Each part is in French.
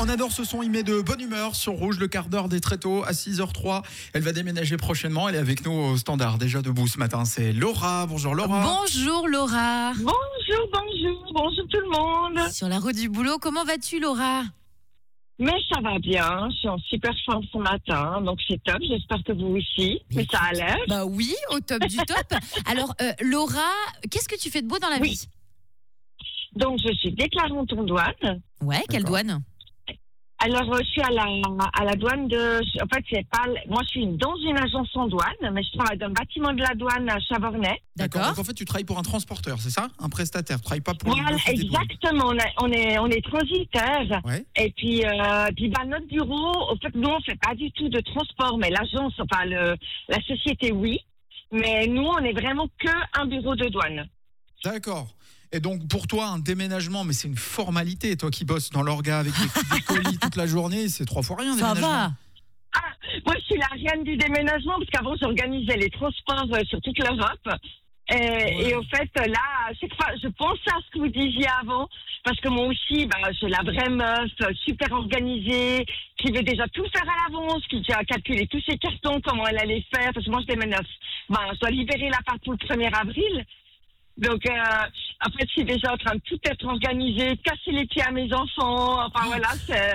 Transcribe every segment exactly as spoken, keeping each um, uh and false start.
On adore ce son, il met de bonne humeur sur Rouge, le quart d'heure des Tréteaux à six heures zéro trois. Elle va déménager prochainement, elle est avec nous au standard, déjà debout ce matin. C'est Laura, bonjour Laura. Bonjour Laura. Bonjour, bonjour, bonjour tout le monde. Sur la route du boulot, comment vas-tu Laura? Mais ça va bien, je suis en super forme ce matin, donc c'est top, j'espère que vous aussi, que ça a l'air. Bah oui, au top du top. Alors euh, Laura, qu'est-ce que tu fais de beau dans la Oui. vie? Donc je suis déclarante en douane. Ouais, quelle D'accord. douane? Alors euh, je suis à la, à la douane de... En fait, c'est pas... Moi je suis dans une agence en douane, mais je travaille dans le bâtiment de la douane à Chavornay. D'accord. D'accord. Donc en fait, tu travailles pour un transporteur, c'est ça? Un prestataire, tu travailles pas pour Voilà, l'office des douanes. exactement, on est, on est, on est transitaire. Ouais. Et puis, euh, puis bah, notre bureau, au fait, nous, on fait pas du tout de transport, mais l'agence, enfin, le, la société, oui. Mais nous, on est vraiment que un bureau de douane. D'accord. Et donc pour toi, un déménagement, mais c'est une formalité. Toi qui bosses dans l'orga avec des, des colis toute la journée, c'est trois fois rien. Ça déménagement. va. Ah, moi, je suis la reine du déménagement, parce qu'avant, j'organisais les transports euh, sur toute l'Europe. Et, Ouais. et au fait, là, à chaque fois, je pensais à ce que vous disiez avant, parce que moi aussi, bah, je suis la vraie meuf, euh, super organisée, qui veut déjà tout faire à l'avance, qui a calculé tous ses cartons, comment elle allait faire, parce que moi, je déménage. Bah, je dois libérer l'appart pour le premier avril. Donc, euh, en fait, je suis déjà en train de tout être organisé, de casser les pieds à mes enfants. Enfin, voilà, c'est...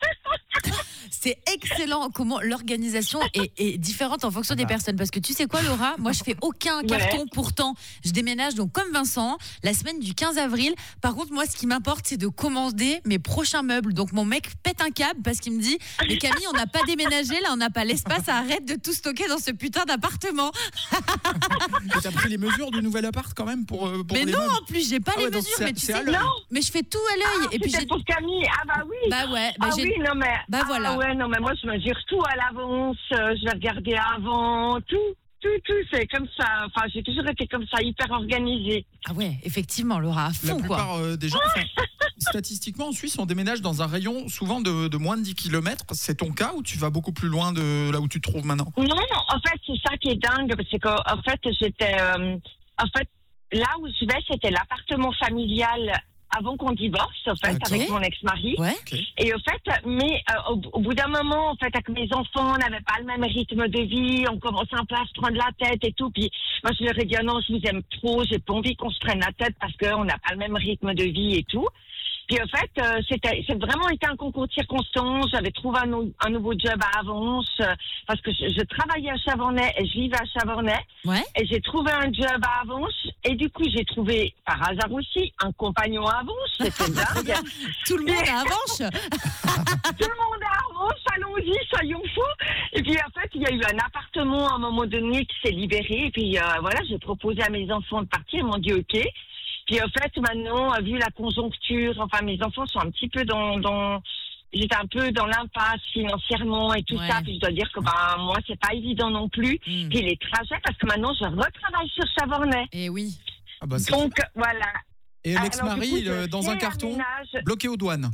C'est excellent comment l'organisation est, est différente en fonction des Ah. personnes. Parce que tu sais quoi, Laura? Moi, je fais aucun Ouais. carton. Pourtant, je déménage donc comme Vincent la semaine du quinze avril. Par contre, moi, ce qui m'importe, c'est de commander mes prochains meubles. Donc, mon mec pète un câble parce qu'il me dit mais Camille, on n'a pas déménagé, là, on n'a pas l'espace. Arrête de tout stocker dans ce putain d'appartement. Et t'as pris les mesures du nouvel appart quand même pour, euh, pour Mais les non, meubles. en plus, j'ai pas Ah les ouais, donc mesures. c'est- Mais tu c'est sais, à l'œil. Non. mais je fais tout à l'œil. Et puis, C'était j'ai. pour Camille. Ah bah oui. Bah ouais, bah ah j'ai. oui, non mais. Bah ah voilà. ouais, non mais moi je mesure tout à l'avance. euh, je vais regarder avant, tout, tout, tout. C'est comme ça. Enfin, j'ai toujours été comme ça, hyper organisée. Ah ouais, effectivement, Laura, à La fond, quoi. plupart euh, des gens, enfin, statistiquement en Suisse, on déménage dans un rayon souvent de, de moins de dix kilomètres. C'est ton cas ou tu vas beaucoup plus loin de là où tu te trouves maintenant? Non, en fait, c'est ça qui est dingue, parce qu'en fait, j'étais, euh, en fait, là où je vais, c'était l'appartement familial avant qu'on divorce, en fait, D'accord. avec mon ex-mari. Ouais. Ok. Et au fait, mais euh, au, au bout d'un moment, en fait, avec mes enfants, on n'avait pas le même rythme de vie, on commençait un peu à se prendre la tête et tout. Puis moi, je leur ai dit, ah non, je vous aime trop, j'ai pas envie qu'on se prenne la tête parce qu'on n'a pas le même rythme de vie et tout. Puis en fait, euh, c'était, c'est vraiment été un concours de circonstances. J'avais trouvé un, nou- un nouveau job à Avance euh, parce que je, je travaillais à Chavornay et je vivais à Chavornay. Ouais. Et j'ai trouvé un job à Avance. Et du coup, j'ai trouvé, par hasard aussi, un compagnon à Avance. C'était dingue. Tout le monde a Avanche. Tout le monde à Avance, allons-y, soyons fous. Et puis en fait, il y a eu un appartement à un moment donné qui s'est libéré. Et puis euh, voilà, j'ai proposé à mes enfants de partir. Ils m'ont dit OK. Puis en fait, maintenant, vu la conjoncture, enfin, mes enfants sont un petit peu dans... dans j'étais un peu dans l'impasse financièrement et tout Ouais. ça. Puis je dois dire que ben, moi, c'est pas évident non plus. Mm. Puis les trajets, parce que maintenant, je retravaille sur Chavornay. Et oui. Ah bah, c'est- Donc, voilà. Et Alors, l'ex-mari, du coup, euh, je dans un carton, réaménage. bloqué aux douanes.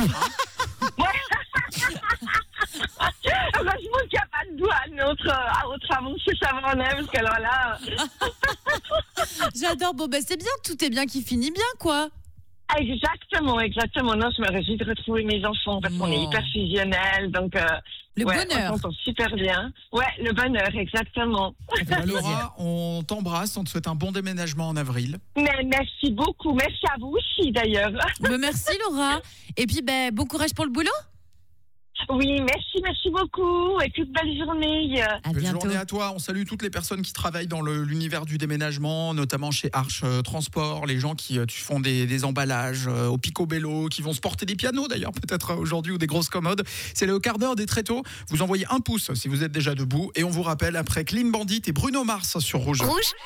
Heureusement qu'il n'y a pas de douane entre, euh, entre Avance et Chavornay, parce que alors là... euh, J'adore. Bon, ben c'est bien, tout est bien qui finit bien, quoi. Exactement, exactement. Non, je me réjouis de retrouver mes enfants parce qu'on est Oh. hyper fusionnels, donc euh, Le ouais, bonheur. on s'entend super bien. Ouais, le bonheur, exactement. Bah, Laura, on t'embrasse, on te souhaite un bon déménagement en avril. Mais merci beaucoup, merci à vous aussi d'ailleurs. Ben, merci, Laura. Et puis, ben, bon courage pour le boulot. Oui, merci, merci beaucoup et toute belle journée. À Belle bientôt. journée à toi. On salue toutes les personnes qui travaillent dans le- l'univers du déménagement, notamment chez Arche euh, Transport, les gens qui euh, tu font des, des emballages euh, au picobello, qui vont se porter des pianos d'ailleurs peut-être euh, aujourd'hui ou des grosses commodes. C'est le quart d'heure des Tréteaux. Vous envoyez un pouce si vous êtes déjà debout et on vous rappelle après Clean Bandit et Bruno Mars sur Rouge. Rouge.